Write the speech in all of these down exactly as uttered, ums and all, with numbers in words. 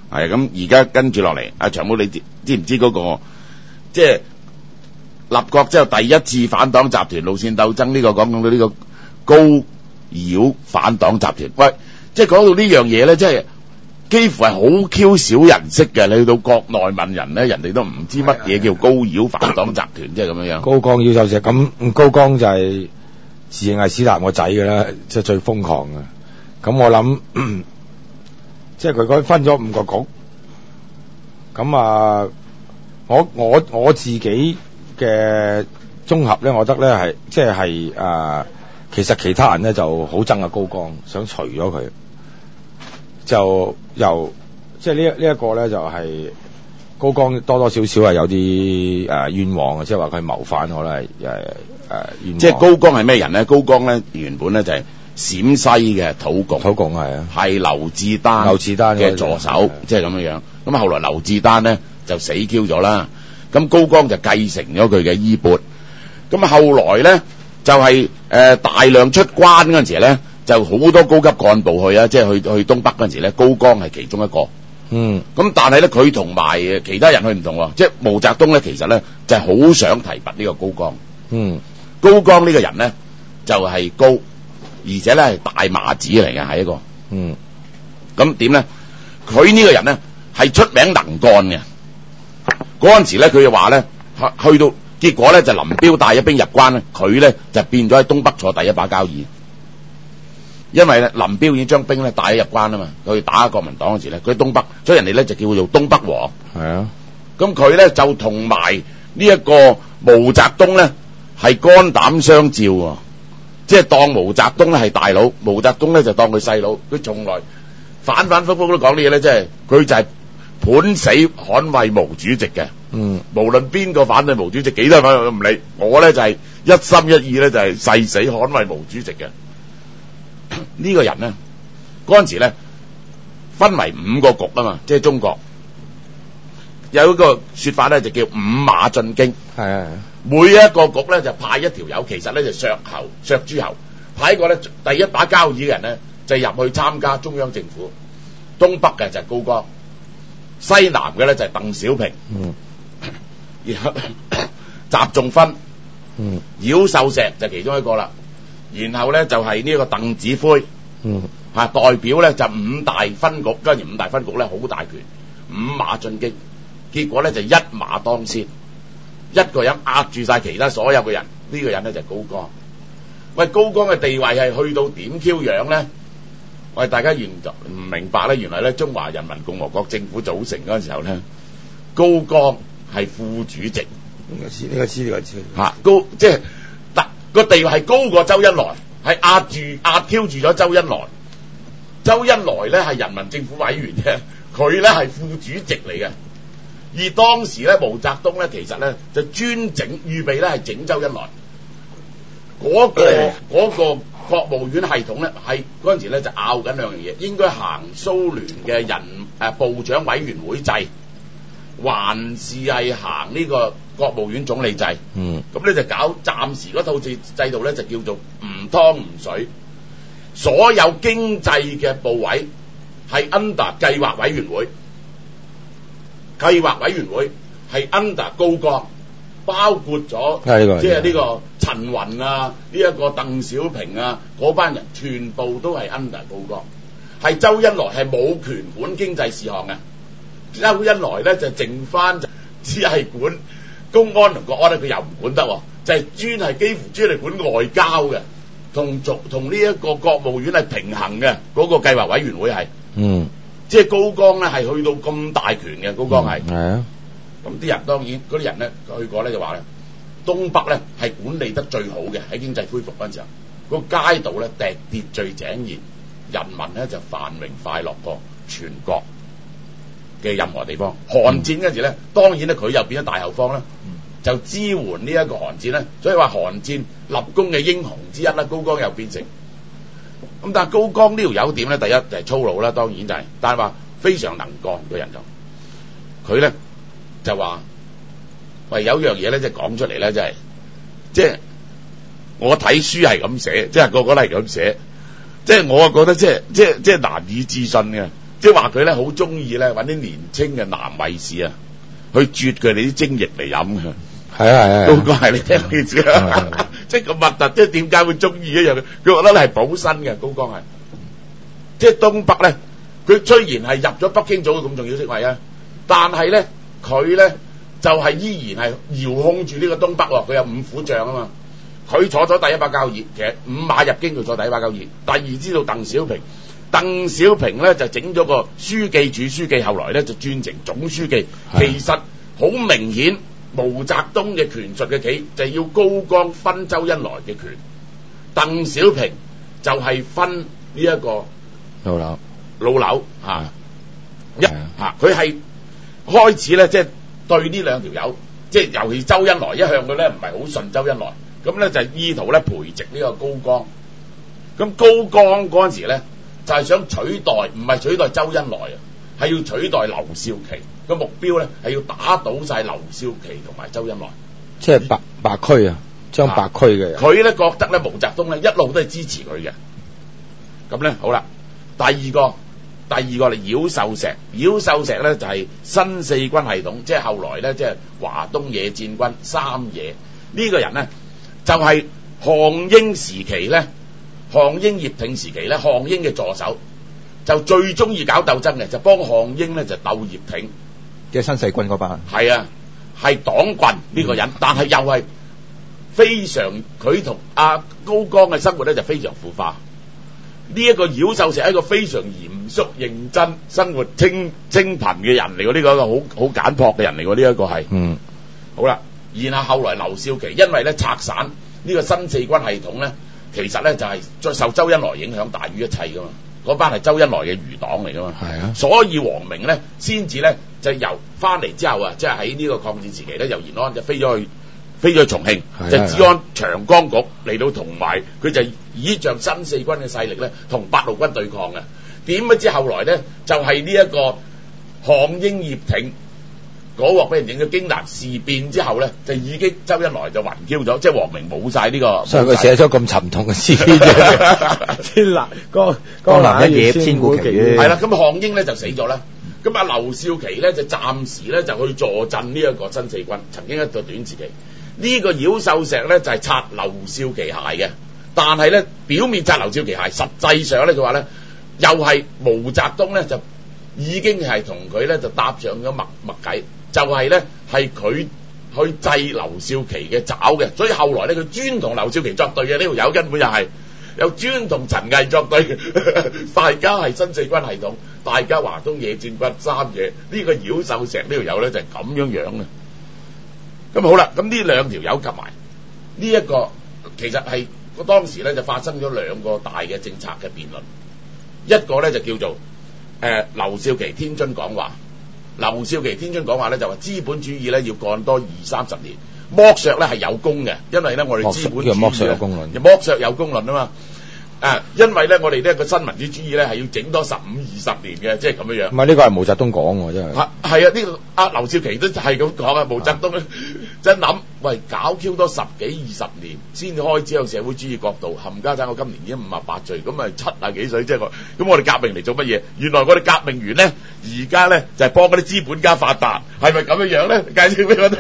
係咁而家跟住落嚟，阿長毛你知知唔知嗰、那個即係立國之後第一次反黨集團路線鬥爭呢、這個講到呢個高繞反黨集團？喂，即係講到呢樣嘢咧，即係幾乎係好 Q 少人識嘅。你去到國內問人咧，人哋都唔知乜嘢叫高繞反黨集團，即係咁樣樣。 高江要就石咁，高江就係自認係史達我仔嘅啦，即係最瘋狂嘅。咁我諗，即係佢嗰分咗五個局。咁啊，我我我自己嘅綜合咧，我覺得咧係即係係誒，其實其他人咧就好憎阿高江，想除咗佢，就由即係呢一呢一個咧就係、是、高江多多少少係有啲誒、呃、冤枉嘅，即係話佢謀反可能係誒誒冤枉。 即係高江係咩人咧？高江咧原本咧就係、是、陝西嘅土共， 土共係啊， 係劉志丹劉志丹嘅助手，即係咁樣樣。咁後來劉志丹咧就死 Q 咗啦，咁高江就繼承咗佢嘅衣缽。咁後來咧就係、是、誒、呃、大量出關嗰陣時咧，就好多高級幹部去啊，即係去去東北嗰陣時咧，高江係其中一個。 嗯。咁但係咧佢同埋其他人去唔同喎，即係毛澤東咧其實咧就係、是、好想提拔呢個高江。 嗯。高江呢個人咧就係、是、高，而且咧係大馬子嚟嘅，係一個。 嗯。 咁點咧？佢呢個人咧係出名能幹嘅。嗰陣時咧，佢就話咧，去到結果咧就林彪帶咗兵入關咧，佢咧就變咗喺東北坐第一把交椅，因為咧林彪已經將兵咧帶咗入關啊嘛，佢打國民黨嗰時咧，佢喺東北，所以人哋咧就叫做東北王。 係啊， 咁佢咧就同埋呢一個毛澤東咧係肝膽相照喎，即係當毛澤東咧係大佬，毛澤東咧就當佢細佬，佢從來反反覆覆都講啲嘢咧，即係佢就係判死捍衛毛主席嘅。 嗯， 無論邊個反對毛主席，幾多反對都唔理，我咧就係、是、一心一意咧就係、是、誓死捍衛毛主席嘅。呢個人咧嗰陣時咧分為五個局啊嘛，即係中國有一個說法咧就叫五馬進京。 係啊， 每一個局咧就派一條友，其實咧就削喉削諸侯，派一個咧第一把交椅嘅人咧就入去參加中央政府。東北嘅就係高江，西南嘅咧就係鄧小平。嗯。然後習仲勳、嗯，饒漱石就其中一個啦。然後咧就係呢個鄧子恢，嗯，吓代表咧就五大分局，跟住五大分局咧好大權，五馬進京，結果咧就一馬當先，一個人壓住晒其他所有嘅人，呢、這個人咧就係高江。喂，高江嘅地位係去到點 Q 樣咧？喂，大家原唔明白咧？原來咧中華人民共和國政府組成嗰陣時候咧，高江係副主席，呢個知呢個知呢個知嚇高，即係特個地位係高過周恩來，係壓住壓 Q 住咗周恩來。周恩來咧係人民政府委員嘅，佢咧係副主席嚟嘅。而當時咧毛澤東咧其實咧就專整預備咧係整周恩來嗰、嗰個嗰、嗰個國務院系統咧係嗰陣時咧就拗緊兩樣嘢，應該行蘇聯嘅人誒、呃、部長委員會制，還是係行呢個國務院總理制。嗯，咁咧就搞暫時嗰套制制度咧就叫做唔湯唔水，所有經濟嘅部委係 under 計劃委員會，計劃委員會係 under 高江，包括咗即係呢個陳雲啊，呢、這、一個鄧小平啊，嗰班人全部都係 under 高江，係周恩來係冇權管經濟事項嘅。周恩來咧就剩翻就只係管公安同國安咧，佢又唔管得，就係、是、專係幾乎專係管外交嘅，同同同呢一個國務院係平衡嘅嗰、那個計劃委員會係，嗯，即係高江咧係去到咁大權嘅，高江係，係、嗯、啊，咁啲人當然嗰啲人咧去過咧就話咧，東北咧係管理得最好嘅，喺經濟恢復嗰陣時候，那個街道咧秩序井然，人民咧就繁榮快樂過全國嘅任何地方。韓戰嗰時咧，當然咧佢又變咗大後方啦，就支援呢一個韓戰咧，所以話韓戰立功嘅英雄之一啦，高江又變成咁。但係高江呢條友點咧？第一就係粗魯啦，當然就係、是，但係話非常能幹嘅人就，佢咧就話喂，有樣嘢咧，即係講出嚟咧，即係即係我睇書係咁寫，即係個個都係咁寫，即係我啊覺得即係即係即係難以置信嘅。 即係話佢咧好中意咧揾啲年青嘅男衛士啊，去啜佢哋啲精液嚟飲嘅。 係啊係啊， 高哥係你聽呢件事啊，即係咁核突，即係點解會中意一樣？佢覺得係補身嘅，高哥係。即係東北咧，佢雖然係入咗北京組嘅咁重要職位啊，但係咧佢咧就係、是、依然係遙控住呢個東北喎。佢有五虎將啊嘛，佢坐咗第一把交椅，其實五馬入京佢坐第一把交椅。第二知道鄧小平，鄧小平咧就整咗個書記處書記，後來咧就轉成總書記。其實好明顯，毛澤東嘅權術嘅棋就係要高江分周恩來嘅權，鄧小平就係分呢一個老劉老劉嚇一嚇，佢係開始咧，即係對呢兩條友，即係尤其周恩來一向佢咧唔係好順周恩來，咁咧就意圖咧培植呢個高江。咁高江嗰陣時咧就係想取代，唔係取代周恩來啊，係要取代劉少奇。個目標咧係要打倒晒劉少奇同埋周恩來， 即係白白區啊，將白區嘅人。 佢咧覺得咧毛澤東咧一路都係支持佢嘅。咁咧好啦，第二個第二個嚟繞秀石，繞秀石咧就係、是、新四軍系統，即係後來咧即係華東野戰軍三野呢、這個人咧就係、是、項英時期咧，項英葉挺時期咧，項英嘅助手就最中意搞鬥爭嘅，就幫項英咧就鬥葉挺。 即係新四軍嗰班， 係啊，係黨棍呢個人，嗯、但係又係非常佢同阿高江嘅生活咧就非常腐化。呢、這、一個繞秀石係一個非常嚴肅認真、生活清清貧嘅人嚟㗎，呢、這個一個好好簡樸嘅人嚟㗎，呢、這、一個係。嗯，好啦，然後後來劉少奇因為咧拆散呢個新四軍系統咧，其實咧就係、是、再受周恩來影響大於一切㗎嘛。嗰班係周恩來嘅餘黨嚟㗎嘛，係啊，所以王明咧先至咧就由翻嚟之後啊，即係喺呢個抗戰時期咧，由延安就飛咗去飛咗去重慶，就治安長江局嚟到，同埋佢就倚仗新四軍嘅勢力咧，同八路軍對抗嘅。點不知後來咧就係呢一個項英葉挺嗰鑊俾人影咗京南事變之後咧，就已經周恩來就暈 Q 咗，即係王明冇晒呢個， 所以佢寫咗咁沉痛嘅詩啫。 天南江江南一夜千古奇冤， 係啦，咁項英咧就死咗啦。咁啊劉少奇咧就暫時咧就去坐鎮呢一個新四軍，曾經一個短時期。呢、這個繞秀石咧就係、是、擦劉少奇鞋嘅，但係咧表面擦劉少奇鞋，實際上咧佢話咧又係毛澤東咧就已經係同佢咧就搭上咗默默計。就係咧，係佢去制劉少奇嘅爪嘅，所以後來咧佢專同劉少奇作對嘅，呢條友根本就係又專同陳毅作對嘅，大家係新四軍系統，大家華東野戰軍三野，呢、這個繞秀石呢條友咧就係、是、咁樣樣嘅。咁好啦，咁呢兩條友夾埋呢一個，其實係當時咧就發生咗兩個大嘅政策嘅辯論，一個咧就叫做誒劉、呃、少奇天津講話。劉少奇天津講話咧就話資本主義咧要幹多二三十年，剝削咧係有功嘅，因為咧我哋資本主義剝削有功論， 剝削有功論啊嘛。啊，因為咧我哋呢個新民主主義咧係要整多十五二十年嘅，即係咁樣樣。 唔係呢個係毛澤東講喎，真係。係係啊，呢、這個阿劉少奇都係咁講啊。毛澤東咧真諗，喂，搞 Q 多十幾二十年先開始有社會主義國度，冚家鏟我今年已經五十八歲，咁咪七啊幾歲，即係我咁我哋革命嚟做乜嘢？原來我哋革命員咧而家咧就係、是、幫嗰啲資本家發達，係咪咁樣樣咧？介紹俾我聽。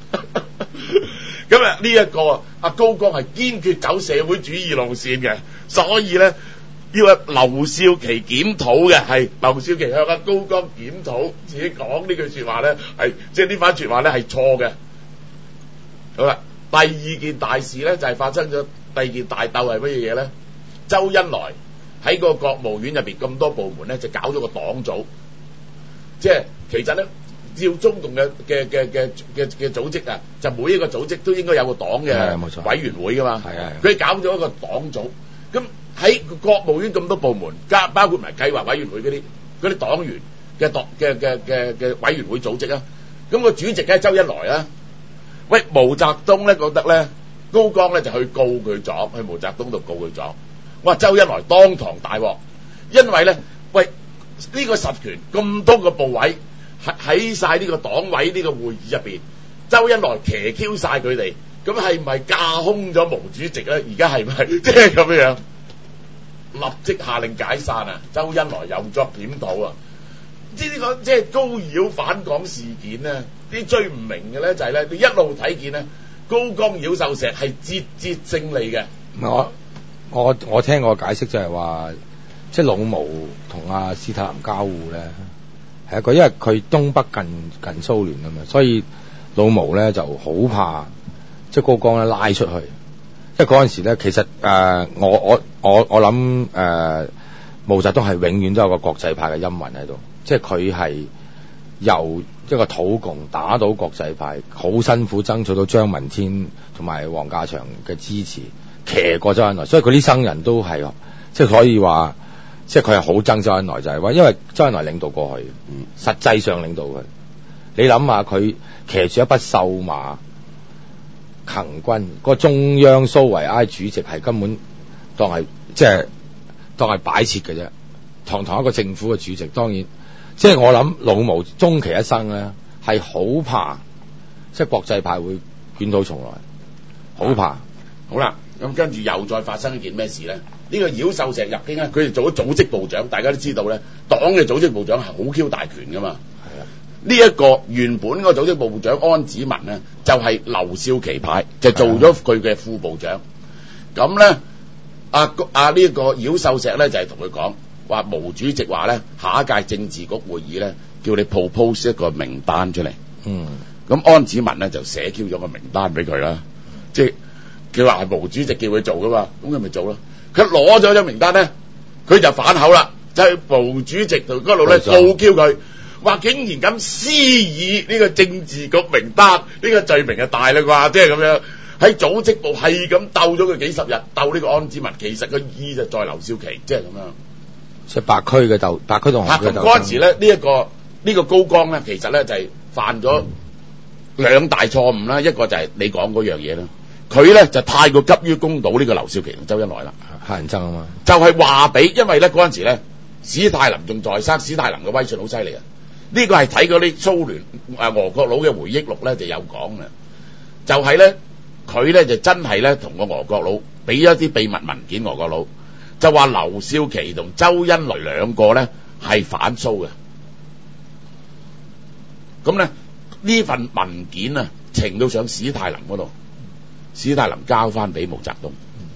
咁啊呢一個阿高江係堅決走社會主義路線嘅，所以咧要阿劉少奇檢討嘅，係劉少奇向阿高江檢討，自己講呢句說話咧係即係呢番說話咧係錯嘅。好啦，第二件大事咧就係、是、發生咗第二件大鬥係乜嘢嘢咧？周恩來喺個國務院入邊咁多部門咧就搞咗個黨組，即係其實咧。照中共嘅嘅嘅嘅嘅嘅組織啊，就每一個組織都應該有個黨嘅委員會噶嘛。係啊，佢搞咗一個黨組，咁喺國務院咁多部門，加包括埋計劃委員會嗰啲嗰啲黨員嘅黨嘅嘅嘅嘅委員會組織啊。咁個主席咧周恩來啊，喂毛澤東咧覺得咧高江咧就去告佢狀，去毛澤東度告佢狀。哇！周恩來當堂大鑊，因為咧喂呢個實權咁多個部委。喺晒呢個黨委呢個會議入邊，周恩來騎 Q 晒佢哋，咁係唔係架空咗毛主席咧？而家係咪即係咁樣？立即下令解散啊！周恩來又作檢討啊！ 知呢個即係高繞反港事件咧，啲追唔明嘅咧就係咧，你一路睇見咧，高崗繞秀石係節節勝利嘅。 我我我聽過解釋就係話，即係老毛同阿史太林交互咧，係一個因為佢東北近近蘇聯啊嘛，所以老毛咧就好怕即係高崗咧拉出去。因為嗰陣時咧，其實誒、呃、我我我我諗誒、呃、毛澤東係永遠都有個國際派嘅陰魂喺度，即係佢係由一個土共打倒國際派，好辛苦爭取到張聞天同埋黃家祥嘅支持，騎過周恩來，所以佢呢生人都係即係可以話，即係佢係好憎周恩來，就係話因為周恩來領導過去，嗯、實際上領導佢。你諗下佢騎住一匹瘦馬。行軍個中央蘇維埃主席係根本當係即係當係擺設嘅啫，堂堂一個政府嘅主席，當然即係我諗老毛終其一生咧係好怕，即係國際派會捲土重來，好怕。 好啦，咁跟住又再發生一件咩事咧？呢、這個繞秀石入京咧，佢哋做咗組織部長，大家都知道咧，黨嘅組織部長係好 Q 大權噶嘛。呢一個原本個組織部長安子文咧，就係、是、劉少奇派，就做咗佢嘅副部長。咁咧，阿阿呢個繞秀石咧就係同佢講話，毛主席話咧，下一屆政治局會議咧，叫你 propose 一個名單出嚟。嗯。咁安子文咧就寫 Q 咗個名單俾佢啦，即係佢話係毛主席叫佢做噶嘛，咁佢咪做咯。佢攞咗張名單咧，佢就反口啦，就係毛主席同嗰度咧告 Q 佢。話竟然咁私議呢個政治局名單，呢、這個罪名就大啦啩，即係咁樣喺組織部係咁鬥咗佢幾十日，鬥呢個安子文，其實個意就在劉少奇，即係咁樣。 即係白區嘅鬥，白區同紅區嘅鬥。嗰陣時咧，呢、這、一個呢、這個高崗咧，其實咧就係、是、犯咗兩大錯誤啦，一個就係你講嗰樣嘢啦，佢咧就太過急於攻倒呢個劉少奇同周恩來啦， 乞人憎啊嘛， 就係話俾，因為咧嗰陣時咧史太林仲在生，史太林嘅威信好犀利啊。呢個係睇嗰啲蘇聯啊俄國佬嘅回憶錄咧就有講嘅，就係咧佢咧就真係咧同個俄國佬俾一啲秘密文件，俄國佬就話劉少奇同周恩來兩個咧係反蘇嘅。咁咧呢份文件啊呈到上史太林嗰度，史太林交翻俾毛澤東，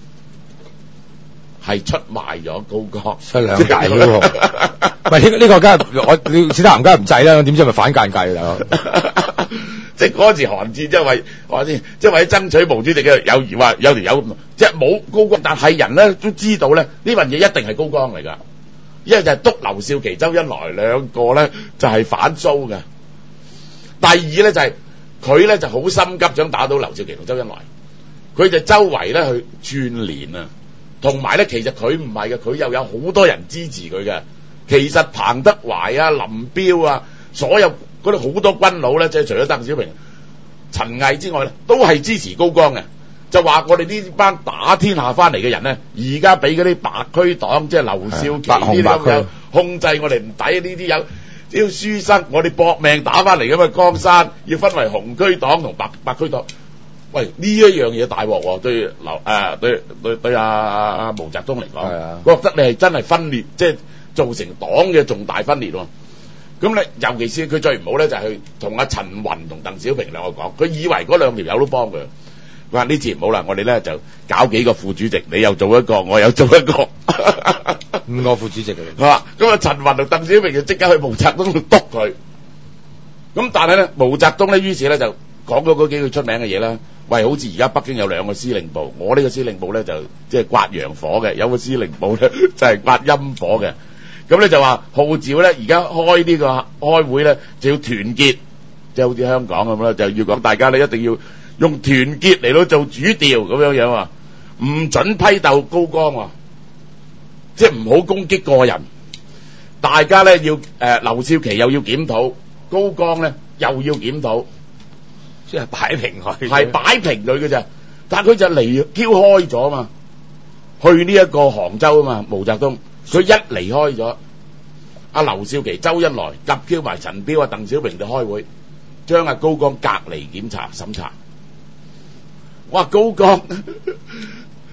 係出賣咗高崗， 出兩解喎。唔係呢個呢個梗係我史太林梗係唔制啦，點知係咪反間計啦？ 即係嗰時韓戰，即係為我先，即係為咗爭取毛主席嘅友誼，話有條友咁，即係冇高崗，但係人咧都知道咧呢份嘢一定係高崗嚟㗎，因為就係督劉少奇、周恩來兩個咧就係反蘇嘅。第二咧就係佢咧就好心急想打倒劉少奇同周恩來，佢就周圍咧去串聯啊，同埋咧其實佢唔係嘅，佢又有好多人支持佢嘅。其實彭德懷啊、林彪啊，所有嗰啲好多軍佬咧，即係除咗鄧小平、陳毅之外咧，都係支持高崗嘅。就話我哋呢班打天下翻嚟嘅人咧，而家俾嗰啲白區黨，即係劉少奇呢啲咁樣控制我哋唔抵，呢啲有只要輸生，我哋搏命打翻嚟咁嘅江山，要分為紅區黨同白白區黨。喂，呢一樣嘢大鑊喎，對劉誒、呃、對對對阿阿毛澤東嚟講，覺得你係真係分裂，即係造成黨嘅重大分裂喎。咁咧，尤其是佢最唔好咧，就係去同阿陳雲同鄧小平兩個講，佢以為嗰兩條友都幫佢。佢話呢次唔好啦，我哋咧就搞幾個副主席，你又做一個，我又做一個， 五個副主席嘅。 係嘛？咁啊，陳雲同鄧小平就即刻去毛澤東度督佢。咁但係咧，毛澤東咧，於是咧就講咗嗰幾句出名嘅嘢啦。喂，好似而家北京有兩個司令部，我呢個司令部咧就即係刮陽火嘅，有個司令部咧就係刮陰火嘅。咁咧就話號召咧，而家開呢個開會咧就要團結，即係好似香港咁啦，就要講大家咧一定要用團結嚟到做主調咁樣樣啊，唔准批鬥高崗啊，即係唔好攻擊個人。大家咧要誒劉少奇又要檢討，高崗咧又要檢討， 即係擺平佢， 係擺平佢嘅啫。但係佢就離 Q 開咗嘛，去呢一個杭州啊嘛，毛澤東佢一離開咗，阿劉少奇、周恩來夾 Q 埋陳彪啊、鄧小平就開會，將阿高崗隔離檢查審查。哇！高崗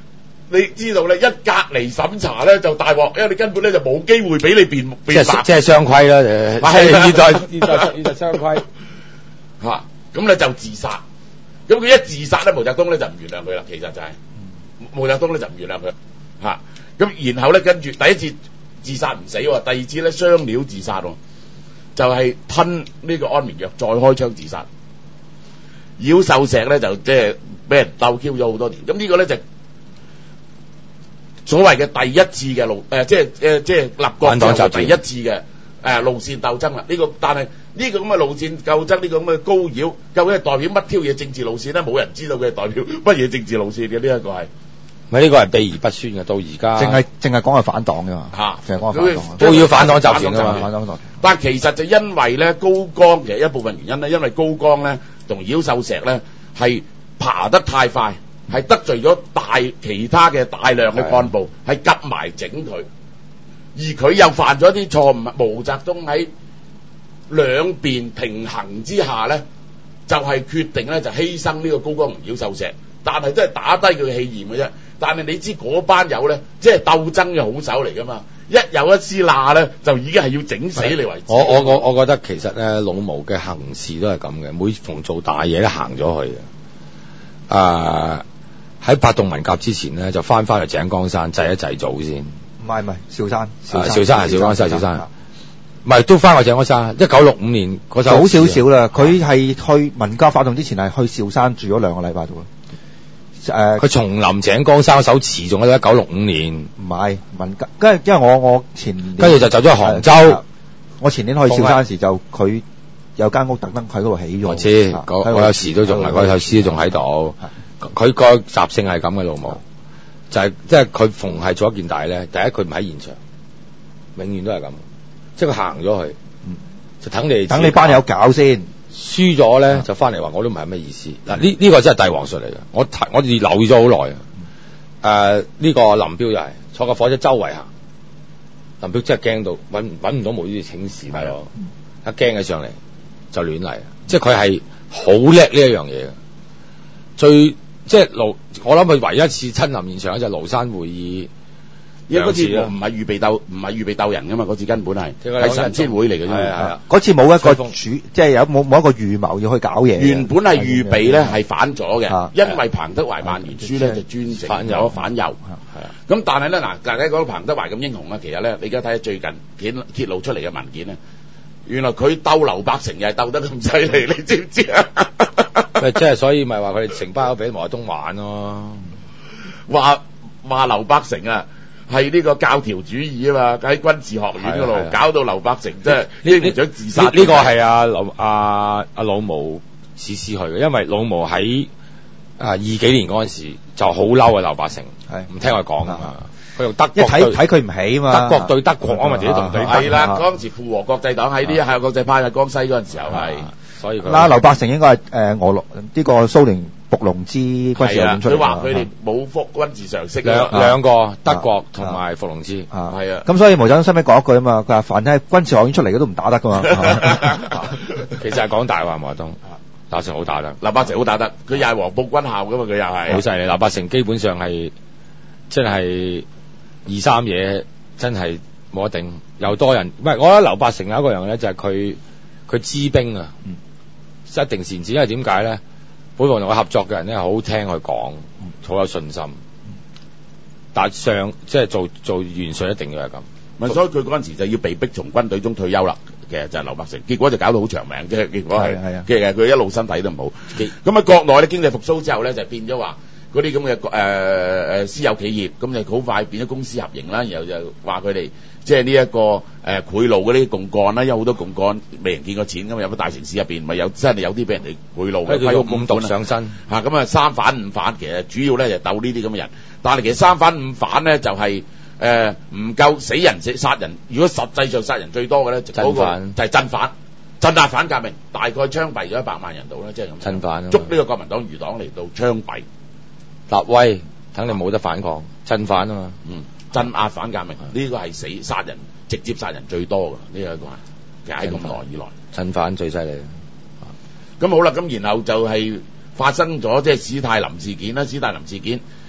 你知道咧，一隔離審查咧就大鑊，因為你根本咧就冇機會俾你辯即係辯白。 即係雙規啦，誒， 係啊現在現在現在雙規嚇，咁咧就自殺。咁佢一自殺咧，毛澤東咧就唔原諒佢啦。其實就係、毛澤東咧就唔原諒佢嚇。咁、然後咧跟住第一次自殺唔死喎，第二次咧雙料自殺喎，就係、吞呢個安眠藥再開槍自殺。妖秀石咧就即係俾人鬥 Q 咗好多年。咁呢個咧就所謂嘅第一次嘅路誒、呃，即係誒即係立國之後第一次嘅誒、呃、路線鬥爭啦。呢、個但係呢個咁嘅路線鬥爭，呢、個咁嘅高繞，究竟係代表乜挑嘢政治路線咧？冇人知道佢係代表乜嘢政治路線嘅，呢一個係。 咪呢個係秘而不宣嘅，到而家淨係淨係講係反黨嘅嘛， 嚇淨係講係反黨， 都要反黨集團㗎嘛反黨集團。 但其實就因為咧高崗，其實一部分原因咧，因為高崗咧同妖秀石咧係爬得太快，係得罪咗大其他嘅大量嘅幹部，係夾埋整佢，而佢又犯咗啲錯誤。毛澤東喺兩邊平衡之下咧，就係、決定咧就犧牲呢個高崗同妖秀石，但係都係打低佢嘅氣焰嘅啫。但係你知嗰班友咧，即係鬥爭嘅好手嚟㗎嘛，一有一絲罅咧，就已經係要整死你為止。 我我我我覺得其實咧，老毛嘅行事都係咁嘅，每逢做大嘢都行咗去嘅。啊，喺發動文革之前咧，就翻返去井岡山祭一祭祖先。 唔係唔係，韶山， 啊韶山係韶關西韶山，唔係都翻去井岡山。一九六五年嗰首早少少啦，佢係去文革發動之前係去韶山住咗兩個禮拜度。誒， 佢重臨井岡山嗰首詞仲喺度，一九六五年。 唔係文革，跟住因為我我前年跟住就走咗去杭州。 我前年去韶山時就佢有間屋特登喺嗰度起咗。 我知，嗰嗰有時都仲係嗰首詩都仲喺度。佢個習性係咁嘅，老毛就係即係佢逢係做一件大咧，第一佢唔喺現場，永遠都係咁，即係佢行咗去，就等你等你班友搞先。 輸咗咧就翻嚟話我都唔係咩意思。嗱，呢呢個真係帝王術嚟嘅，我睇我哋留意咗好耐啊。誒、呃、呢、呢個林彪又係坐個火車周圍行，林彪真係驚到揾揾唔到無端端請示大佬，一驚起上嚟就亂嚟，即係佢係好叻呢一樣嘢嘅。最即係廬，我諗佢唯一一次親臨現場咧就係廬山會議。 因為嗰次唔係預備鬥，唔係預備鬥人噶嘛，嗰次根本係係神仙會嚟嘅啫。係啊， 嗰次冇一個主，即係有冇冇一個預謀要去搞嘢。 原本係預備咧係反咗嘅，因為彭德懷萬言書咧就專整反右反右。係啊，咁但係咧嗱，大家講到彭德懷咁英雄啦，其實咧你而家睇下最近揭揭露出嚟嘅文件咧，原來佢鬥劉伯承又係鬥得咁犀利，你知唔知啊？ 即係所以咪話佢哋成班友俾毛澤東玩咯， 話話劉伯承啊。係呢個教條主義啊嘛，喺軍事學院嗰度搞到劉伯承即係呢呢想自殺。呢、 這個係阿劉阿阿老毛指使去嘅，因為老毛喺啊二幾年嗰陣時就好嬲啊劉伯承，唔聽佢講啊嘛，佢用德國一睇睇佢唔起啊嘛， 德國對德國啊嘛，自己同對係啦，嗰陣時附和國際黨喺啲係國際派喺江西嗰陣時候係，所以嗱劉伯承應該係誒俄羅呢個蘇聯。伏龍芝軍事學院出嚟， 佢話佢哋冇復軍事常識， 兩兩個德國同埋伏龍芝， 係啊。咁所以毛澤東收尾講一句啊嘛，佢話凡係軍事學院出嚟嘅都唔打得噶嘛。 其實係講大話，毛澤東，劉伯承好打得， 劉伯承好打得，佢又係黃埔軍校噶嘛，佢又係好犀利。劉伯承基本上係真係二三嘢，真係冇得頂，又多人。唔係，我覺得劉伯承有一個人咧，就係佢佢知兵啊，一定善治，因為點解咧？每逢同佢合作嘅人咧，好聽佢講，好有信心。但上即係做做元帥一定要係咁。 咪所以佢嗰陣時就要被逼從軍隊中退休啦。其實就係劉伯承，結果就搞到好長命，即係結果係。係啊。其實佢一路身體都唔好。咁喺國內咧經濟復甦之後咧，就變咗話嗰啲咁嘅誒誒私有企業，咁就好快變咗公私合營啦。然後就話佢哋即係呢一個誒賄賂嗰啲共幹啦，因為好多共幹未人見過錢㗎嘛，有個大城市入邊咪有真係有啲俾人哋賄賂嘅， 佢五毒上身嚇咁啊三反五反，其實主要咧就鬥呢啲咁嘅人，但係其實三反五反咧就係誒唔夠死人死殺人，如果實際上殺人最多嘅咧就嗰個就係鎮反，鎮壓反革命，大概槍斃咗一百萬人度啦，即係咁。 鎮反捉呢個國民黨餘黨嚟到槍斃。 立威，等你冇得反抗，鎮反啊嘛， 嗯，鎮壓反革命，呢、這個係死殺人，直接殺人最多㗎，呢、這、一個係，其實喺咁耐以來， 鎮反最犀利。 咁好啦，咁然後就係發生咗即係史泰林事件啦，史泰林事件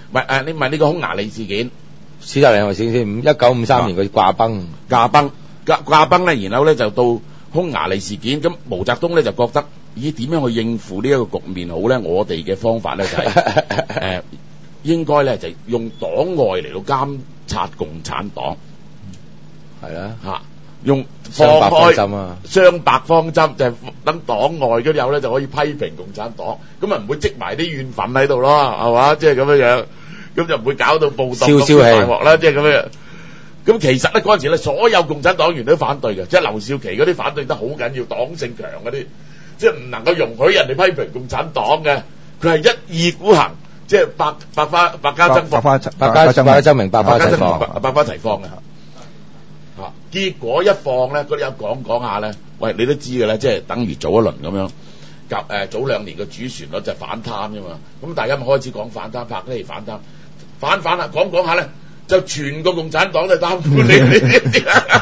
唔係誒，你問呢個匈牙利事件， 史特靈先先，一九五三年佢掛崩， 駕崩駕駕崩咧，然後咧就到匈牙利事件，咁毛澤東咧就覺得，咦點樣去應付呢一個局面好咧？我哋嘅方法咧就係、是、誒、呃、應該咧就用黨外嚟到監察共產黨， 係啦嚇。用放雙白方開針啊， 雙白方針就係等黨外嗰啲友咧就可以批評共產黨，咁啊唔會積埋啲怨憤喺度咯，係嘛？即係咁樣樣，咁就唔會搞到暴動消消氣大鑊啦，即係咁樣樣。咁其實咧嗰陣時咧，所有共產黨員都反對嘅，即係劉少奇嗰啲反對得好緊要，黨性強嗰啲，即係唔能夠容許人哋批評共產黨嘅，佢係一意孤行，即係百百花百家爭百放， 花百家百家爭鳴，百花百家爭齊放。 百百花齊放嘅。啊！結果一放咧，嗰啲有講講下咧，喂，你都知嘅啦，即係等於早一輪咁樣，夾誒、呃、早兩年嘅主旋律就係反貪啫嘛。咁大家咪開始講反貪，拍呢反貪，反反啦，講講下咧，就全個共產黨都貪污你。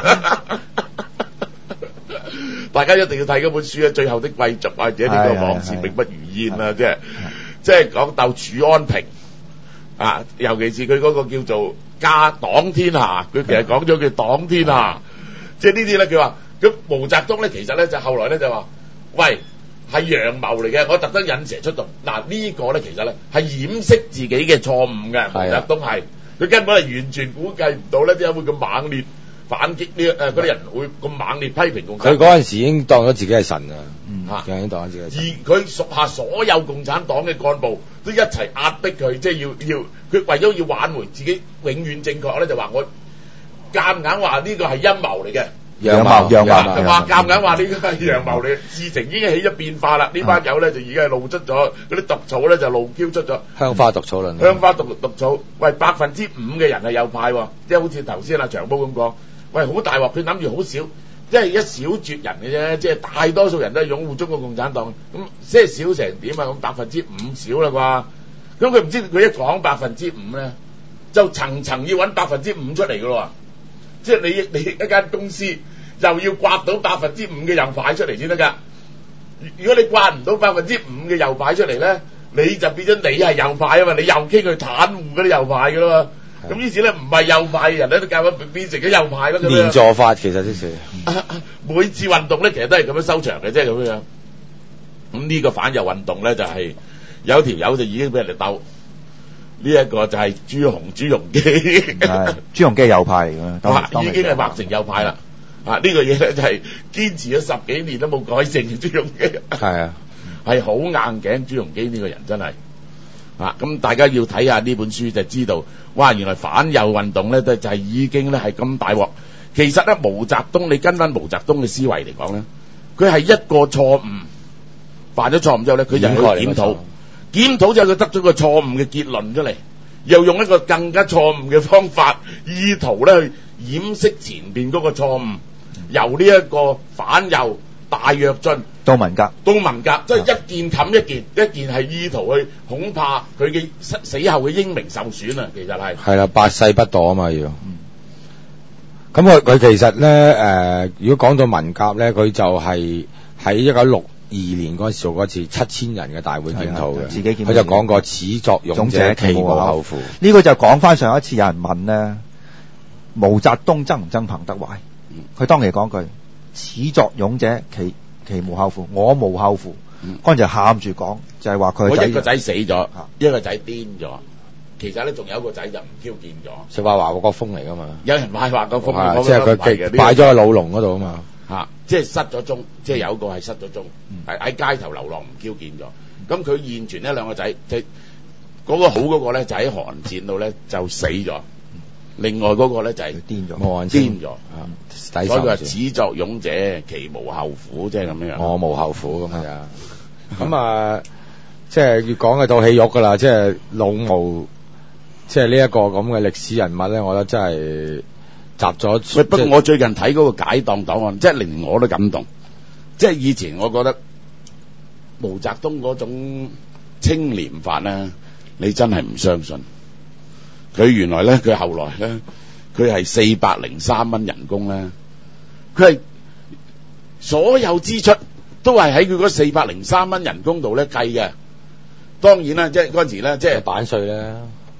大家一定要睇嗰本書啊，《最後的貴族》或者呢個往事並不如煙啊，即係即係講鬥儲安平啊，尤其是佢嗰個叫做家黨天下，佢其實講咗叫黨天下，即係呢啲咧，佢話咁毛澤東咧，其實咧就後來咧就話，喂係陽謀嚟嘅，我特登引蛇出洞。嗱、這個、呢個咧其實咧係掩飾自己嘅錯誤嘅，毛澤東係佢根本係完全估計唔到咧，點解會咁猛烈反擊呢？誒嗰啲人會咁猛烈批評共產黨。 佢嗰陣時已經當咗自己係神啊， 嗯嚇，已經當咗自己係神。 而佢屬下所有共產黨嘅幹部都一齊壓迫佢，即係要要佢為咗要挽回自己永遠正確咧，就話我夾硬話呢個係陰謀嚟嘅， 陽謀陽謀佢話夾硬話呢個係陽謀嚟，事情已經起咗變化啦。呢班友咧就已經係露出咗嗰啲毒草咧，就露嬌出咗香花毒草論， 香花毒毒草。喂，百分之五嘅人係右派喎，即係好似頭先阿長毛咁講。喂，好大鑊！佢諗住好少，即係一小撮人嘅啫，即係大多數人都係擁護中國共產黨。咁即係少成點啊？咁百分之五少啦啩？咁佢唔知佢一講百分之五咧，就層層要揾百分之五出嚟噶咯。即係你你一間公司又要刮到百分之五嘅右派出嚟先得㗎。如果你刮唔到百分之五嘅右派出嚟咧，你就變咗你係右派啊嘛，你又傾佢袒護嗰啲右派噶啦嘛。咁於是咧，唔係右派嘅人咧，都教佢變成咗右派咯。 連坐法其實即係每次運動咧，其實都係咁樣收場嘅，即係咁樣。咁呢個反右運動咧，就係、是、有條友就已經俾人哋鬥。呢、這、一個就係朱紅朱鎔基， 朱鎔基係右派嚟嘅， 已經係劃成右派啦。啊，呢、這個嘢咧就係堅持咗十幾年都冇改正嘅朱鎔基。係啊，係好硬頸，朱鎔基呢個人真係。啊！咁大家要睇下呢本書就知道，哇！原來反右運動咧，都就係已經咧係咁大鑊。其實咧，毛澤東你跟翻毛澤東嘅思維嚟講咧，佢係一個錯誤，犯咗錯誤之後咧，佢就去檢討，檢討之後佢得咗個錯誤嘅結論出嚟，又用一個更加錯誤嘅方法，意圖咧去掩飾前邊嗰個錯誤，由呢一個反右大躍進。 到文革， 到文革，即係一件冚一件，一件係意圖去恐怕佢嘅死死後嘅英名受損啊！其實係係啦，百世不墮啊嘛要。咁佢佢其實咧誒、呃，如果講到文革咧，佢就係喺一九六二年嗰時做嗰次七千人嘅大會檢討嘅， 自己檢討。 佢就講過始作俑者其無後乎。 呢個就講翻上一次有人問咧，毛澤東憎唔憎彭德懷？佢當其講句始作俑者其其無後乎，我無後乎。嗰陣就喊住講，就係話佢我一個仔死咗，一個仔癲咗。其實咧，仲有一個仔就唔挑見咗。 石華華國鋒嚟噶嘛？ 有人話華國鋒， 啊、即係佢擺咗喺老籠嗰度啊嘛。 嚇、啊，即係失咗蹤，即係有一個係失咗蹤，係喺、嗯、街頭流浪唔挑見咗。咁佢現存呢兩個仔，即係嗰個好嗰個咧就喺韓戰度咧就死咗。另外嗰個咧就係癲咗， 癲咗啊！所以佢話始作俑者，其無後乎，即係咁樣。 我無後乎咁啊！咁啊，即係要講嘅到戲肉噶啦，即係老毛，即係呢一個咁嘅歷史人物咧，我覺得真係集咗。 不過我最近睇嗰個解檔檔案，即係令我都感動。即係以前我覺得毛澤東嗰種清廉法咧，你真係唔相信。佢原來咧，佢後來咧，佢係四百零三蚊人工咧，佢係所有支出都係喺佢嗰四百零三蚊人工度咧計嘅。當然啦，即係嗰陣時咧，即係版稅咧，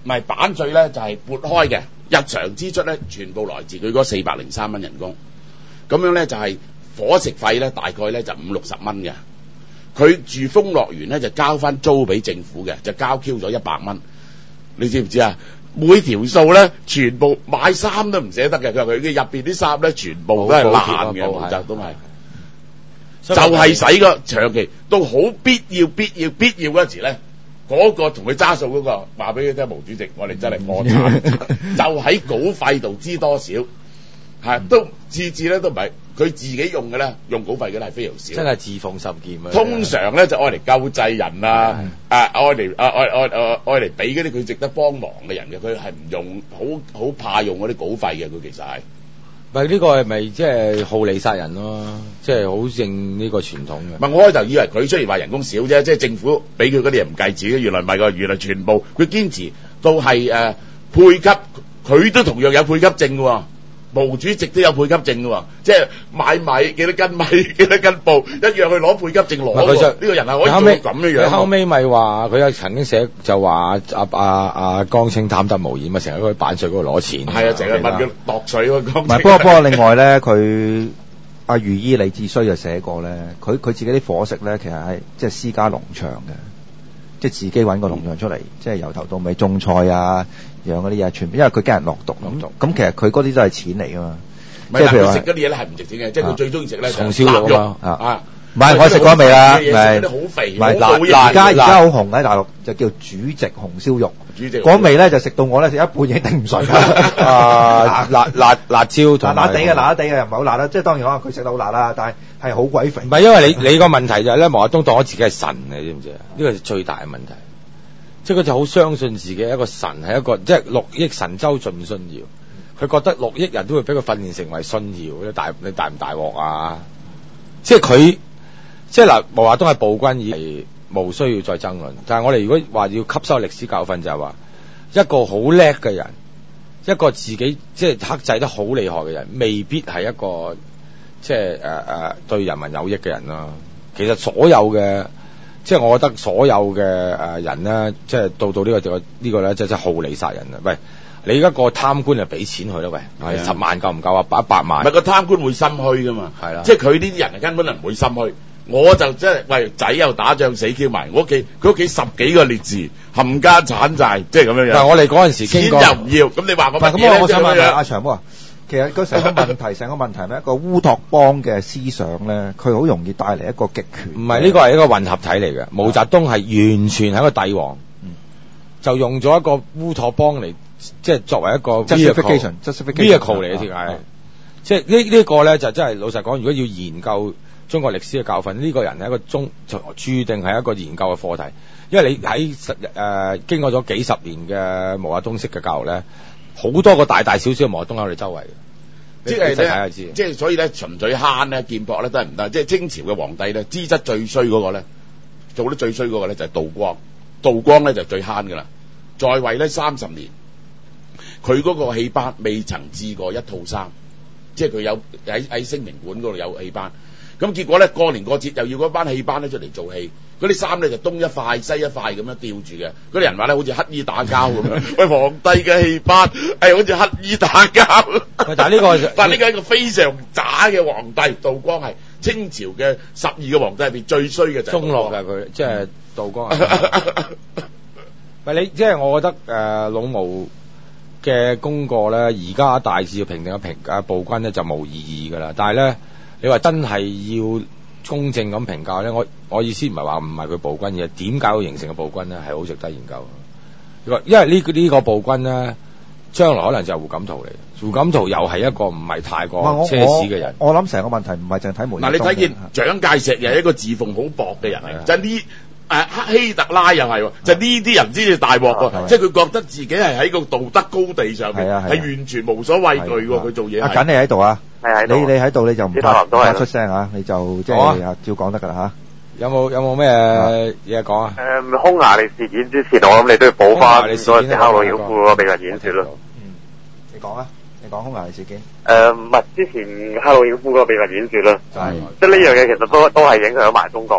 唔係版稅咧就係、是、撥開嘅，日常支出咧全部來自佢嗰四百零三蚊人工，咁樣咧就係、是、伙食費咧大概咧就五六十蚊嘅，佢住豐樂園咧就交翻租俾政府嘅，就交 Q 咗一百蚊，你知唔知啊？每條數咧全部買衫都唔捨得嘅，佢話佢入邊啲衫咧全部都係爛嘅，毛澤東係。就係使個長期到好必要必要必要嗰時咧，嗰、那個同佢揸數嗰個話俾佢聽，毛主席，我哋真係破產，就喺稿費度知多少，係都次次咧都唔係佢自己用嘅咧，用稿費嘅咧係非常少， 真係自奉十劍啊！ 通常咧就愛嚟救濟人啊，啊愛嚟啊愛愛愛愛嚟俾嗰啲佢值得幫忙嘅人嘅，佢係唔用好好怕用嗰啲稿費嘅，佢其實係。 咪呢個係咪即係好利殺人咯？即係好認呢個傳統嘅。 唔係，我開頭以為佢雖然話人工少啫，即係政府俾佢嗰啲嘢唔計自己，原來唔係個，原來全部佢堅持到係誒、呃、配給，佢都同樣有配給證嘅喎。毛主席都有配給證嘅喎，即係買米幾多斤米幾多斤布，一樣去攞配給證攞喎。呢個人係可以做到咁樣樣。 後尾咪話佢有曾經寫就話阿阿阿江青貪得無厭嘛，成日去版稅嗰度攞錢。係啊，成日問佢度水喎。江青。唔係， 不過不過另外咧，佢阿御醫李志綏就寫過咧，佢佢自己啲伙食咧，其實係即係私家農場嘅，即係自己揾個農場出嚟，即係由頭到尾種菜啊。養嗰啲嘢，全部因為佢驚人落毒，咁咁其實佢嗰啲都係錢嚟噶嘛。 即係譬如食嗰啲嘢咧係唔值錢嘅，即係佢最中意食咧紅燒肉啊啊！ 唔係我食過未啦？唔係啲好肥， 唔係嗱而家而家好紅喺大陸就叫主席紅燒肉，主席嗰味咧就食到我咧食一半已經頂唔順啦。 啊辣辣辣椒同辣辣地嘅辣辣地嘅又唔係好辣啦，即係當然可能佢食得好辣啦，但係係好鬼肥。 唔係因為你你個問題就係咧，毛澤東當咗自己係神，你知唔知啊？呢個係最大嘅問題。即係佢就好相信自己一個神係一個即係六億神州盡信堯，佢覺得六億人都會俾佢訓練成為信堯，你大你大唔大鑊啊？即係佢即係嗱，毛澤東係暴君已係無需要再爭論。但係我哋如果話要吸收歷史教訓，就係話一個好叻嘅人，一個自己即係克制得好厲害嘅人，未必係一個即係誒誒對人民有益嘅人啦。其實所有嘅。即係我覺得所有嘅誒人咧，即係到到呢、呢個、呢個呢個咧，即係真係好利殺人啊！喂，你而家個貪官就俾錢佢啦，喂，十萬夠唔夠啊？一百萬。唔係個貪官會心虛噶嘛？係啦，即係佢呢啲人根本就唔會心虛。我就真係喂仔又打仗死 Q 埋，我屋企佢屋企十幾個烈士冚家產債，即係咁樣樣。但係我哋嗰陣時錢又唔要，咁你話我乜嘢咧？ 我想問阿長波。其實個成個問題，成個問題係咩？一個烏托邦嘅思想咧，佢好容易帶嚟一個極權。 唔係呢個係一個混合體嚟嘅。毛澤東係完全係一個帝王，嗯、就用咗一個烏托邦嚟，即係作為一個 vehicle 嚟嘅點解？即係呢呢個咧就真係老實講，如果要研究中國歷史嘅教訓，呢、這個人係一個中注定係一個研究嘅課題，因為你喺誒、呃、經過咗幾十年嘅毛澤東式嘅教育咧。好多個大大小小嘅毛澤東喺我哋周圍嘅，即係咧，即係所以咧，秦嘴慳咧，建博咧都係唔得。即係清朝嘅皇帝咧，資質最衰嗰個咧，做得最衰嗰個咧就係道光。道光咧就最慳噶啦，在位咧三十年，佢嗰個戲班未曾置過一套衫，即係佢有喺喺星明館嗰度有戲班。咁結果咧過年過節又要嗰班戲班咧出嚟做戲，嗰啲衫咧就東一塊西一塊咁樣吊住嘅，嗰啲人話咧好似乞衣打交咁樣。喂，皇帝嘅戲班係好似乞衣打交。但係呢個，但係呢個係一個非常渣嘅皇帝，道光係清朝嘅十二個皇帝入邊最衰嘅就係中落㗎佢，即係道光。喂，你即係我覺得誒、呃、老毛嘅功過咧，而家大致要評定嘅評誒暴君咧就冇意義㗎啦，但係咧。你話真係要公正咁評價咧，我我意思唔係話唔係佢暴君嘅，點解會形成嘅暴君咧，係好值得研究。因為呢呢、呢個暴君咧，將來可能就係胡錦濤嚟。胡錦濤又係一個唔係太過奢侈嘅人。我諗成個問題唔係淨係睇毛澤東。嗱，你睇見蔣介石又係一個自奉好薄嘅人嚟，就係呢誒希特拉又係，就呢啲人先至大鑊喎，即係佢覺得自己係喺個道德高地上面，係完全無所畏懼喎，佢做嘢。阿緊你喺度啊！你你喺度你就唔怕唔怕出聲啊？你就即係照講得㗎啦嚇。有冇有冇咩嘢講啊？誒，匈牙利事件之前，我諗你都要補翻嗰陣時赫魯曉夫嗰個秘密演説咯。嗯，你講啊，你講匈牙利事件。誒，唔係之前赫魯曉夫嗰個秘密演説啦，就係即係呢樣嘢其實都都係影響埋中國啦。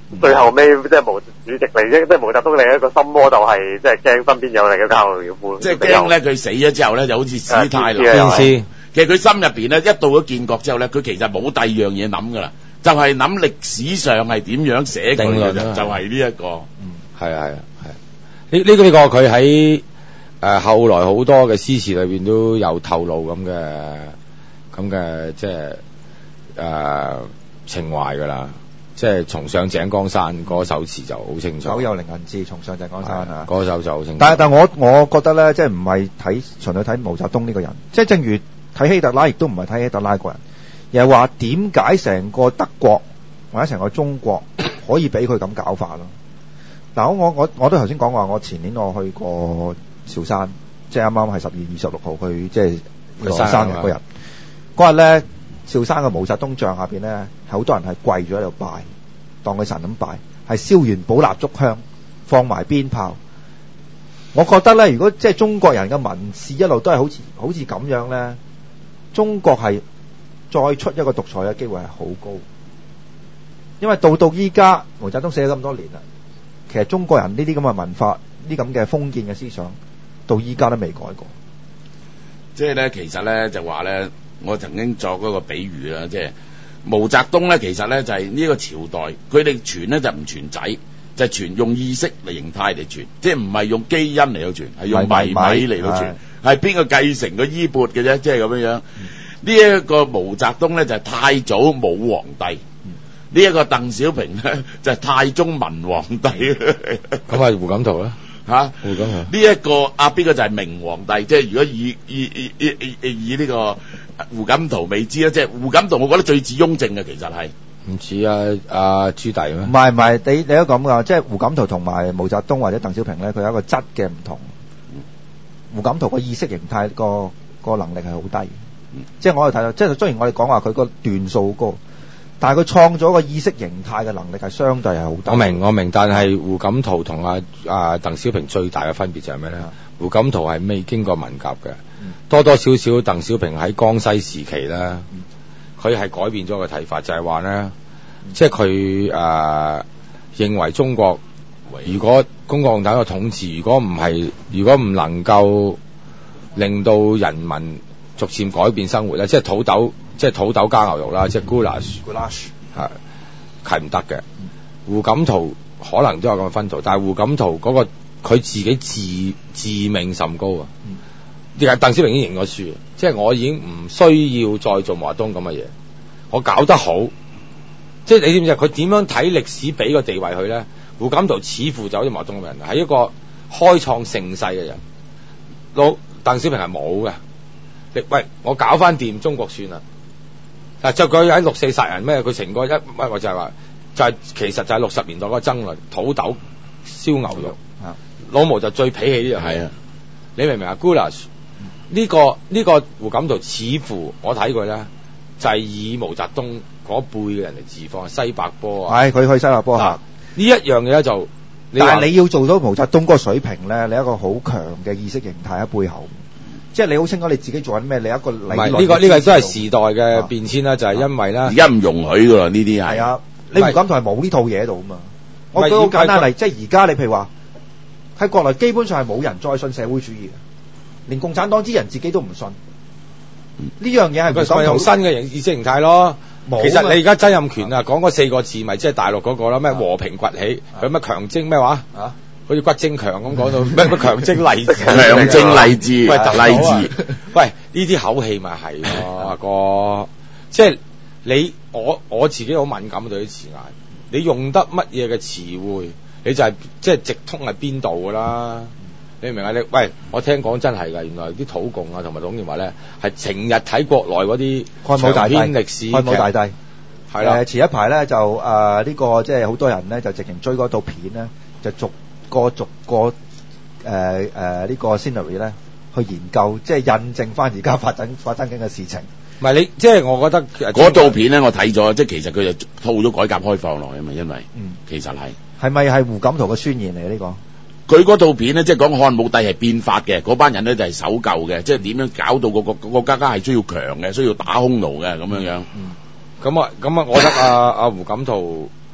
最後尾即係毛主席嚟啫，即係毛澤東另一個心魔就係即係驚身邊有另一個家號要換， 即係驚咧佢死咗之後咧，就好似史太林先師。 其實佢心入邊咧，一到咗建國之後咧，佢其實冇第二樣嘢諗噶啦，就係諗歷史上係點樣寫佢嘅啫，就係呢一個。 嗯，係啊係啊係啊。呢呢個呢個佢喺誒後來好多嘅詩詞裏邊都有透露咁嘅咁嘅即係誒情懷噶啦。即係從上井岡山嗰首詞就好清楚， 手有靈銀字，從上井岡山啊！ 嗰首就好清楚。 但係但係我我覺得咧，即係唔係睇純粹睇毛澤東呢個人，即係正如睇希特拉，亦都唔係睇希特拉個人，而係話點解成個德國或者成個中國可以俾佢咁搞法咯？嗱，我我我都頭先講話，我前年我去過韶山，即係啱啱係十二月二十六號去，即係過生日嗰日。嗰日咧，韶山嘅毛澤東像下邊咧，係好多人係跪咗喺度拜，當佢神咁拜，係燒元寶蠟燭香，放埋鞭炮。我覺得咧，如果即係中國人嘅文字一路都係好似好似咁樣咧，中國係再出一個獨裁嘅機會係好高。因為到到依家毛澤東死咗咁多年啦，其實中國人呢啲咁嘅文化，呢咁嘅封建嘅思想，到依家都未改過。 即係咧，其實咧就話咧，我曾經作嗰個比喻啦，即係毛澤東咧，其實咧就係呢個朝代，佢哋傳咧就唔傳仔，就係傳用意識嚟形態嚟傳，即係唔係用基因嚟到傳，係用米米嚟到傳，係邊個繼承個衣缽嘅啫，即係咁樣樣。呢一個毛澤東咧就係太祖武皇帝，呢一個鄧小平咧就係太宗文皇帝。 咁係胡錦濤啦。 吓， 胡錦濤呢一個阿邊個就係明皇帝，即係如果以以以以以以呢個胡錦濤未知啦，即係胡錦濤，我覺得最似雍正嘅，其實係唔似啊阿朱棣咩？ 唔係唔係，你你都咁噶，即係胡錦濤同埋毛澤東或者鄧小平咧，佢有一個質嘅唔同。胡錦濤個意識形態個個能力係好低，嗯、即係我哋睇到，即係雖然我哋講話佢個段數高，但係佢創咗個意識形態嘅能力係相對係好低。我明我明，但係胡錦濤同阿阿鄧小平最大嘅分別就係咩咧？嗯、胡錦濤係未經過文革嘅，嗯、多多少少鄧小平喺江西時期咧，佢係、嗯、改變咗個睇法，就係話咧，嗯、即係佢誒認為中國如果中國共產黨嘅統治，如果唔係，如果唔能夠令到人民逐漸改變生活咧，即係土豆。即係土豆加牛肉啦，即係 goulash，goulash 係係唔得嘅。胡錦濤可能都有咁嘅分途，但係胡錦濤嗰個佢自己自自命甚高啊！而家鄧小平已經認咗輸，即係我已經唔需要再做毛澤東咁嘅嘢，我搞得好。即係你知唔知佢點樣睇歷史俾個地位佢咧？胡錦濤似乎就好似毛澤東咁嘅人，係一個開創盛世嘅人。老鄧小平係冇嘅。喂，我搞翻掂中國算啦。嗱，就佢喺六四殺人咩？佢成個一乜我就係話，就係、是、其實就係六十年代嗰個爭論，土豆燒牛肉，啊、老毛就最鄙棄呢樣嘢。啊、你明唔明啊 ？Goulash 呢個呢、呢個胡錦濤似乎我睇佢咧，就係、是、以毛澤東嗰輩嘅人嚟自放西柏坡啊。 係佢去西柏坡嚇。呢一樣嘢咧就， 但係你要做到毛澤東嗰個水平咧，你一個好強嘅意識形態喺背後。即係你好清楚你自己做緊咩？你一個理論。唔係呢個呢、呢個都係時代嘅變遷啦，啊、就係因為咧，而家唔容許噶啦呢啲係。係啊， 你胡錦濤係冇呢套嘢喺度啊嘛。我舉好簡單例，即係而家你譬如話喺國內基本上係冇人再信社會主義嘅，連共產黨之人自己都唔信。呢、嗯、樣嘢係胡錦濤用新嘅意識形態咯。其實你而家曾蔭權啊講嗰四個字，咪即係大陸嗰個啦，咩和平崛起，佢咩強徵咩話啊？好似骨精強咁講到咩咩強徵勵志， 強徵勵志， 喂勵志， 喂呢啲口氣咪係咯，阿哥，即係你我我自己好敏感對啲詞眼，你用得乜嘢嘅詞彙，你就係即係直通係邊度噶啦？你明唔明啊？你喂，我聽講真係噶，原來啲土共啊同埋董建華咧係成日睇國內嗰啲長篇歷史， 漢武大帝係啦。 前一排咧就誒呢、呃這個即係好多人咧就直情追嗰套片咧，就逐個逐個誒誒呢個 scenery 咧去研究，即係印證翻而家發生發生緊嘅事情。 唔係你即係我覺得嗰套片咧，我睇咗，即係其實佢就套咗改革開放落去啊嘛，因為嗯其實係係咪係胡錦濤嘅宣言嚟呢個？ 佢嗰套片咧，即係講漢武帝係變法嘅，嗰班人咧就係守舊嘅，即係點樣搞到個個個家家係需要強嘅，需要打匈奴嘅咁樣樣。 嗯，咁啊咁啊，我覺得阿阿胡錦濤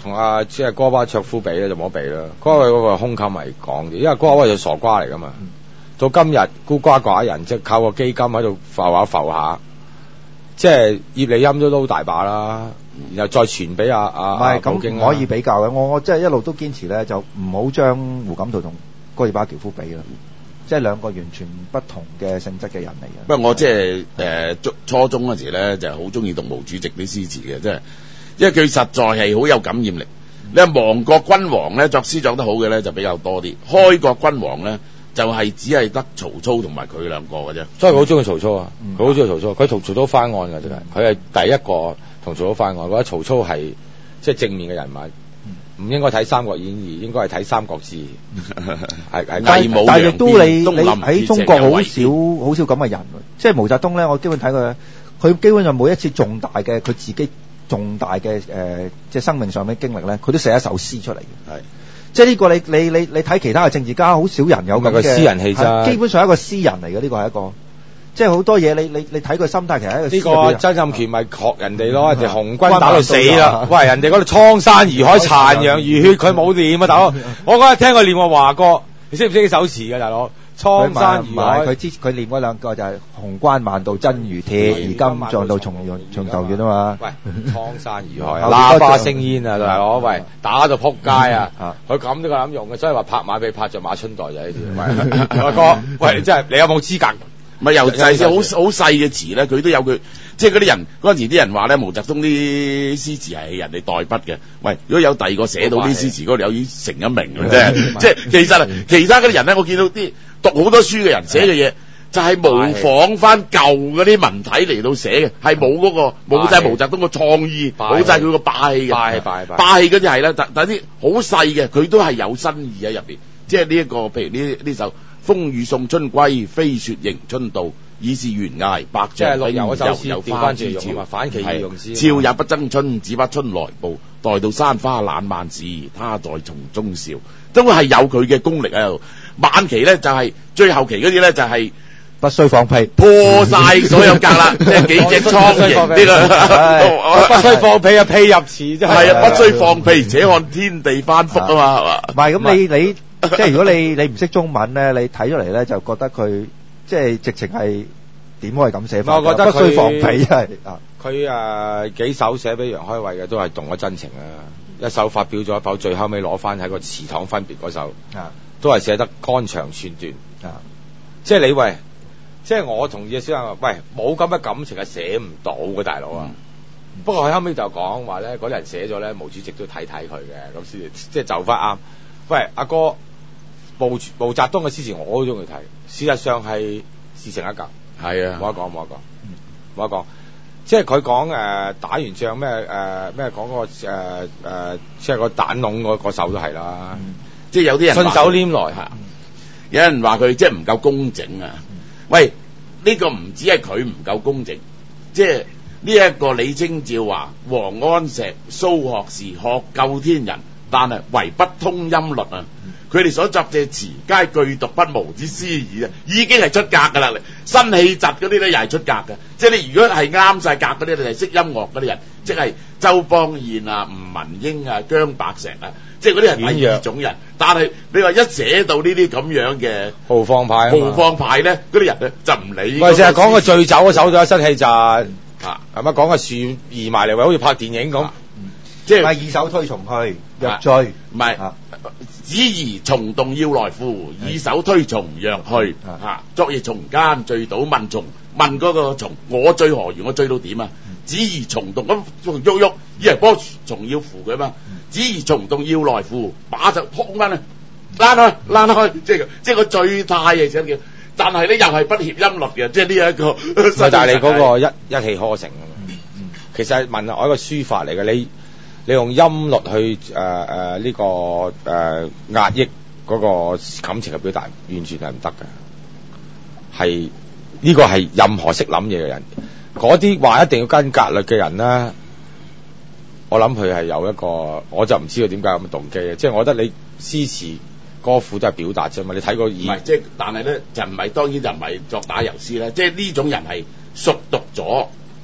同阿即係戈巴卓夫比咧就冇得比啦。嗰個嗰個胸襟咪講啲，因為戈巴就傻瓜嚟噶嘛。到今日孤寡寡人，即係靠個基金喺度浮下浮下，即係葉利欽都撈大把啦。然後再傳俾阿阿唔係咁唔可以比較嘅。我我即係一路都堅持咧，就唔好將胡錦濤同戈爾巴喬夫比啦。即係兩個完全不同嘅性質嘅人嚟嘅。 不過我即係誒初初中嗰時咧，就好中意讀毛主席啲詩詞嘅，即係因為佢實在係好有感染力。你話亡國君王咧，作詩作得好嘅咧就比較多啲，開國君王咧就係、是、只係得曹操同埋佢兩個嘅啫。 所以佢好中意曹操啊！佢好中意曹操，佢同曹操翻案㗎，真係佢係第一個同曹操翻案。覺得曹操係即係正面嘅人物。唔應該睇《三國演義》，應該係睇《三國志》。係係但武但係亦都你東你喺中國好少好少咁嘅人，即係毛澤東咧。我基本睇佢，佢基本上每一次重大嘅佢自己重大嘅誒、呃，即係生命上嘅經歷咧，佢都寫一首詩出嚟嘅。係，即係呢個你你你你睇其他嘅政治家，好少人有咁嘅詩人氣質， 基本上係一個詩人嚟嘅。呢、這個係一個。即係好多嘢，你你你睇佢心態，其實係一個呢個曾蔭權咪學人哋咯，人哋紅軍打到死啦，喂，人哋嗰度蒼山而海，殘陽如血，佢冇念啊，大佬！我嗰日聽佢念過華歌，你識唔識呢首詞㗎，大佬？蒼山而海， 佢之佢念嗰兩個就係紅關萬道真如鐵，而今撞到重重頭遠啊嘛。 喂，蒼山而海，喇叭聲煙啊，大佬！喂，打到撲街啊！佢咁都夠膽用嘅，所以話拍馬俾拍着馬春代就呢啲。喂，哥，喂，真係你有冇資格？ 咪又就係好好細嘅詞咧，佢都有佢，即係嗰啲人嗰陣時啲人話咧，毛澤東啲詩詞係人哋代筆嘅。喂，如果有第二個寫到啲詩詞，嗰度有已經成一名嘅啫。即係其實其他嗰啲人咧，我見到啲讀好多書嘅人寫嘅嘢，就係模仿翻舊嗰啲文體嚟到寫嘅，係冇嗰個冇晒毛澤東個創意，冇晒佢個霸氣嘅。 霸氣霸氣霸氣嗰啲係啦，但但啲好細嘅，佢都係有新意喺入邊。即係呢一個，譬如呢呢首。風雨送春歸，飛雪迎春到。已是懸崖，百丈冰，悠悠花枝潮。 反其意用詩。 朝也不爭春，只不春來報。待到山花爛漫時，他在叢中笑。都係有佢嘅功力喺度。晚期咧就係、是、最後期嗰啲咧就係、是、 不需放屁， 破晒所有格啦，即係幾隻蒼蠅呢個。 不需放屁啊，屁入池真係。 係啊，不需放屁，且看天地翻覆啊嘛，係嘛？ 唔係咁，你你。即係如果你你唔識中文咧，你睇出嚟咧就覺得佢即係直情係點可以咁寫法？ 我覺得不需放屁係啊！ 佢誒幾首寫俾楊開慧嘅都係動咗真情啊！一首發表咗一首，最後尾攞翻喺個祠堂分別嗰首，啊、都係寫得肝腸寸斷啊！即係你喂，即係我同意小生話，喂冇咁嘅感情係寫唔到嘅，大佬啊！嗯、不過佢後尾就講話咧，嗰啲人寫咗咧，毛主席都睇睇佢嘅，咁先即係就翻啱。喂，阿哥。毛毛澤東嘅詩詞我都中意睇，事實上係事成一格， 係啊， 冇得講冇得講，冇得講。即係佢講誒打完仗咩誒咩講個誒誒，即係個彈籠嗰嗰首都係啦。 嗯、即係有啲人順手拈來嚇， 有人話佢即係唔夠工整啊。嗯、喂，呢、呢個唔止係佢唔夠工整，即係呢一個李清照話王安石蘇學士學究天人，但係唯不通音律啊。佢哋所作嘅詞，皆句讀不毛之詩意啊，已經係出格噶啦。辛棄疾嗰啲咧又係出格嘅，即係你如果係啱晒格嗰啲，你係識音樂嗰啲人，即係周邦彥啊、吳文英啊、姜伯石啊，即係嗰啲係第二種人。但係你話一寫到呢啲咁樣嘅豪放派， 豪放派咧，嗰啲人咧就唔理。 喂，成日講個醉酒嗰首就係辛棄疾啊，係咪講個樹移埋嚟，好似拍電影咁。 即係以手推從去，若醉唔係，子怡從動要來扶，以手推從若去。嚇，昨夜松間醉倒問松，問嗰個松，我醉何如？我醉到點啊？子怡從動咁喐喐，以為棵松要扶佢嘛？子怡從動要來扶，把就撲翻去，躝開躝開，即係即係個醉態啊！想叫，但係咧又係不協音律嘅，即係呢一個。 但係你嗰個一一氣呵成啊嘛，其實係文學一個書法嚟嘅，你。你用音律去誒誒呢個誒、呃、壓抑嗰個感情嘅表達，完全係唔得嘅。係呢個係任何識諗嘢嘅人，嗰啲話一定要跟格律嘅人咧，我諗佢係有一個，我就唔知道點解咁嘅動機嘅。即係我覺得你詩詞歌賦都係表達啫嘛。你睇個意，唔係即係，但係咧就唔係，當然就唔係作打油詩咧。即係呢種人係熟讀咗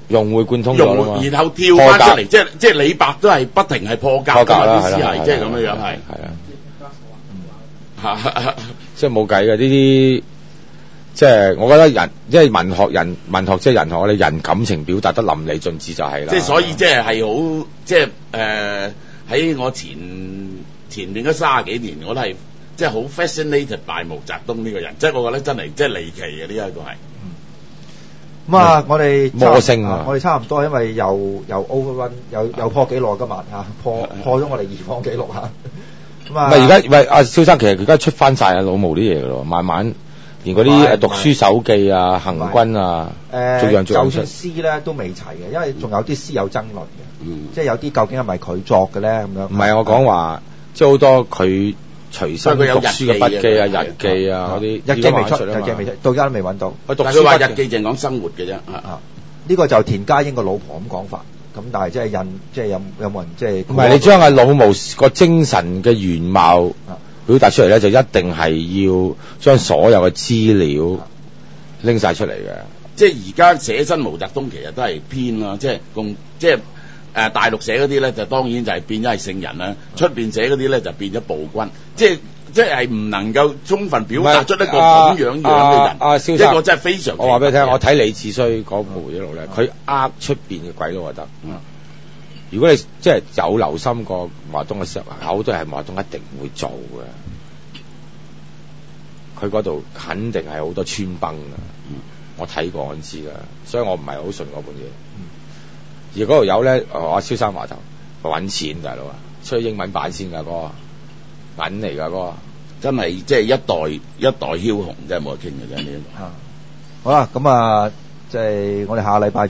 融會貫通咗啦嘛融然後跳翻出嚟，即係即係李白都係不停係破格㗎嘛， 破格啦， 啲詩係啦係即係咁樣樣係。 係啊，即係冇計嘅呢啲，即係我覺得人，即係文學人文學即係人學，我哋人感情表達得淋漓盡致就係啦。 即係所以即係係好即係誒喺我前前面嗰卅幾年，我都係即係好 fascinated by 毛澤東呢個人，即係我覺得真係即係離奇嘅呢一個係。 咁啊，我哋魔星啊我哋差唔多，因為又又 overrun，又又破紀錄今日嚇，破破咗我哋以往紀錄嚇。咁啊， 唔係而家喂阿蕭生，其實而家出翻晒阿老毛啲嘢㗎咯，慢慢連嗰啲誒讀書手記啊、行軍啊， 誒， 逐樣逐樣出就算。詩咧都未齊嘅，因為仲有啲詩有爭論嘅， 嗯即係有啲究竟係咪佢作嘅咧咁樣。 唔係我講話，即係好多佢隨身讀佢有書嘅筆記啊、 日記啊日記啊嗰啲， 日記未出， 而家慢慢啊嘛日記未出，到而家都未揾到。 佢讀但係佢話書筆日記淨講生活嘅啫。 啊，呢個就田家英個老婆咁講法，咁但係即係印，即係有有冇人即係唔係你將阿老毛個精神嘅原貌啊表達出嚟咧，就一定係要將所有嘅資料拎晒出嚟嘅。 即係而家寫真毛澤東其實都係偏啦，即係共即係誒、呃、大陸寫嗰啲咧，就當然就係變咗係聖人啦；出邊寫嗰啲咧就變咗暴君，即係即係唔能夠充分表達出一個咁樣樣嘅人。 阿蕭一個真係非常。 我話俾你聽，我睇李志綏嗰部回憶錄咧，佢呃出邊嘅鬼佬就得。 嗯如果你即係有留心過毛澤東嘅時候，好多係毛澤東一定唔會做嘅。佢嗰度肯定係好多穿崩嘅。 嗯我睇過我知㗎，所以我唔係好信嗰本嘢。而嗰度有咧，阿蕭生話頭揾錢大佬啊，出英文版先㗎嗰個銀嚟㗎嗰個， 真係即係一代一代梟雄，真係冇得傾嘅啫呢個。 啊，好啦，咁啊，即係我哋下個禮拜再